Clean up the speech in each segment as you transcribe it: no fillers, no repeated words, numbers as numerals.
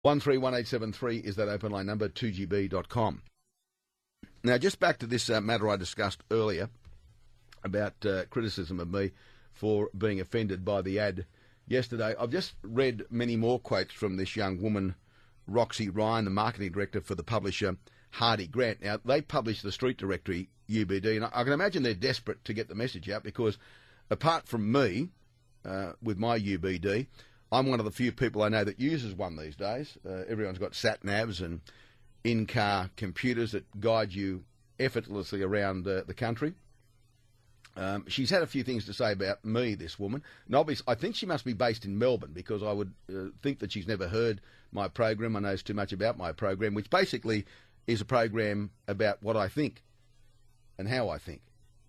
131873 is that open line number, 2GB.com. Now, just back to this matter I discussed earlier about criticism of me for being offended by the ad yesterday. I've just read many more quotes from this young woman, Roxy Ryan, the marketing director for the publisher Hardie Grant. Now, they publish the Street Directory, UBD, and I can imagine they're desperate to get the message out because apart from me, with my UBD, I'm one of the few people I know that uses one these days. Everyone's got sat-navs and in-car computers that guide you effortlessly around the country. She's had a few things to say about me, this woman. And obviously, I think she must be based in Melbourne because I would think that she's never heard my program. I knows too much about my program, which basically is a program about what I think and how I think.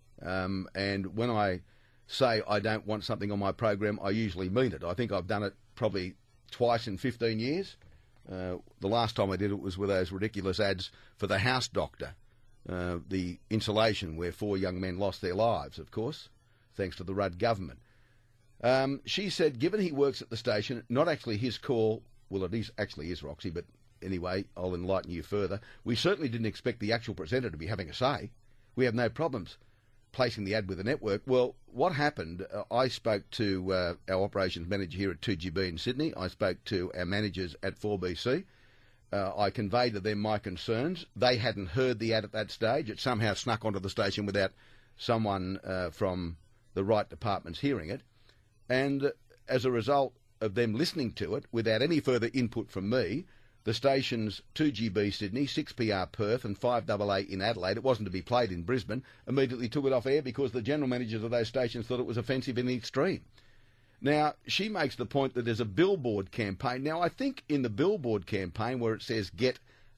And when I say I don't want something on my program, I usually mean it. I think I've done it probably twice in 15 years. The last time I did it was with those ridiculous ads for the house doctor, the insulation where 4 young men lost their lives, of course, thanks to the Rudd government. She said, given he works at the station, not actually his call, well, it is actually is, Roxy, but anyway, I'll enlighten you further. We certainly didn't expect the actual presenter to be having a say. We have no problems placing the ad with the network. Well, what happened, I spoke to our operations manager here at 2GB in Sydney. I spoke to our managers at 4BC. I conveyed to them my concerns. They hadn't heard the ad at that stage. It somehow snuck onto the station without someone from the right departments hearing it. And as a result of them listening to it, without any further input from me, the stations 2GB Sydney, 6PR Perth and 5AA in Adelaide, it wasn't to be played in Brisbane, immediately took it off air because the general managers of those stations thought it was offensive in the extreme. Now, she makes the point that there's a billboard campaign. Now, I think in the billboard campaign where it says get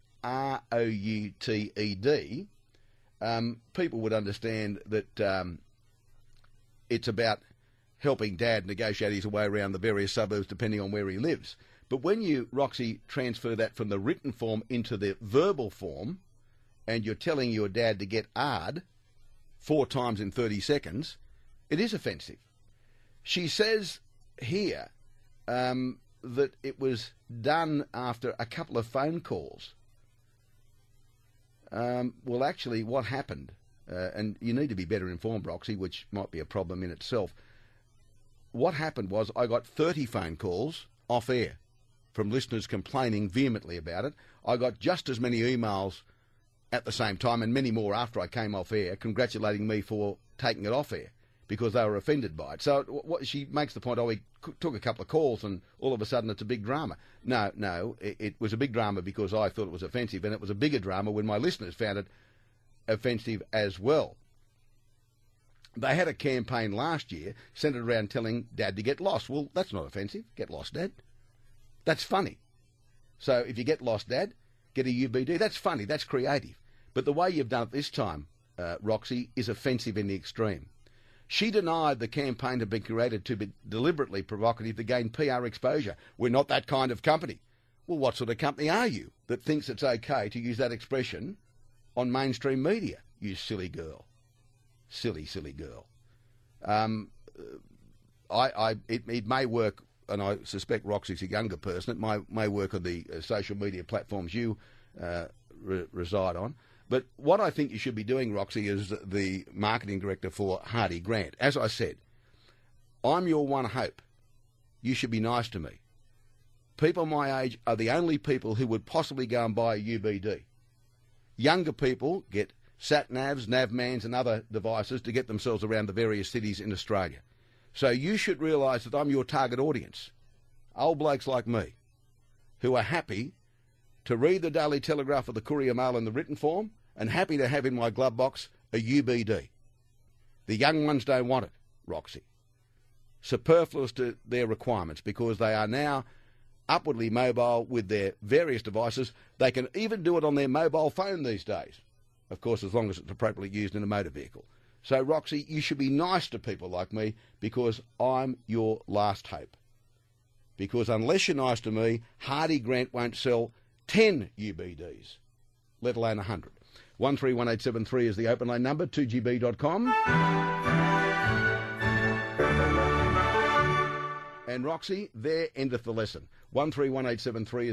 ROUTED, people would understand that it's about helping Dad negotiate his way around the various suburbs depending on where he lives. But when you, Roxy, transfer that from the written form into the verbal form, and you're telling your dad to get ARD 4 times in 30 seconds, it is offensive. She says here that it was done after a couple of phone calls. Well, actually, what happened, and you need to be better informed, Roxy, which might be a problem in itself. What happened was I got 30 phone calls off air from listeners complaining vehemently about it. I got just as many emails at the same time and many more after I came off air congratulating me for taking it off air because they were offended by it. So what she makes the point, we took a couple of calls and all of a sudden it's a big drama. No, it was a big drama because I thought it was offensive, and it was a bigger drama when my listeners found it offensive as well. They had a campaign last year centred around telling Dad to get lost. Well, that's not offensive. Get lost, Dad. That's funny. So if you get lost, Dad, get a UBD. That's funny. That's creative. But the way you've done it this time, Roxy, is offensive in the extreme. She denied the campaign had been created to be deliberately provocative to gain PR exposure. We're not that kind of company. Well, what sort of company are you that thinks it's okay to use that expression on mainstream media, you silly girl? Silly girl. It may work, and I suspect Roxy's a younger person. It may work on the social media platforms you reside on. But what I think you should be doing, Roxy, is the marketing director for Hardie Grant. As I said, I'm your one hope. You should be nice to me. People my age are the only people who would possibly go and buy a UBD. Younger people get sat-navs, navmans and other devices to get themselves around the various cities in Australia. So you should realise that I'm your target audience. Old blokes like me who are happy to read the Daily Telegraph or the Courier Mail in the written form and happy to have in my glove box a UBD. The young ones don't want it, Roxy. Superfluous to their requirements because they are now upwardly mobile with their various devices. They can even do it on their mobile phone these days. Of course, as long as it's appropriately used in a motor vehicle. So, Roxy, you should be nice to people like me because I'm your last hope. Because unless you're nice to me, Hardie Grant won't sell 10 UBDs, let alone 100. 131873 is the open line number, 2GB.com. And Roxy, there endeth the lesson. 131873 is